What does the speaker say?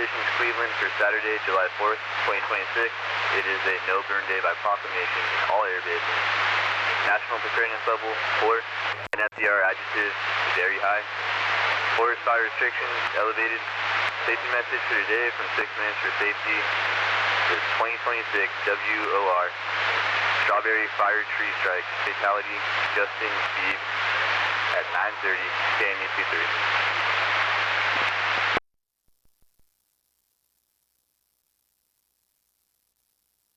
Stations, Cleveland for Saturday, July 4th, 2026. It is a no burn day by proclamation in all air bases. National preparedness level 4. NFDR adjective very high. Forest fire restrictions elevated. Safety message for today from 6 Minutes for Safety. The 2026 WOR. Strawberry Fire Tree Strike. Fatality Justin Steve at 9:30 KME 23.